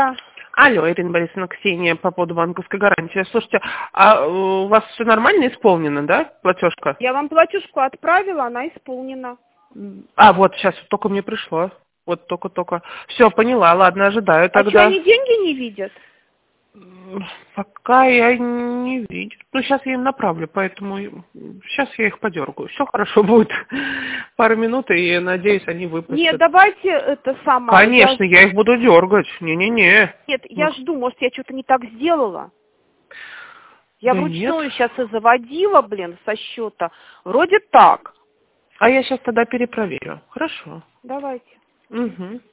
Алло, Ирина Борисовна, Ксения, по поводу банковской гарантии. Слушайте, а у вас все нормально исполнено, да, платежка? Я вам платежку отправила, она исполнена. А, вот, сейчас только мне пришло. Вот только-только. Все, поняла, ладно, ожидаю А что, тогда. они деньги не видят? Пока я не вижу. Ну, сейчас я им направлю, поэтому сейчас я их подергаю. Все хорошо будет. Пару минут, и, надеюсь, они выпустят. Нет, давайте это самое. Конечно, я их буду дергать. Не-не-не. Нет, я жду, может, я что-то не так сделала. Я Да вручную нет. сейчас и заводила, блин, со счета. Вроде так. А я сейчас тогда перепроверю. Хорошо. Давайте. Угу.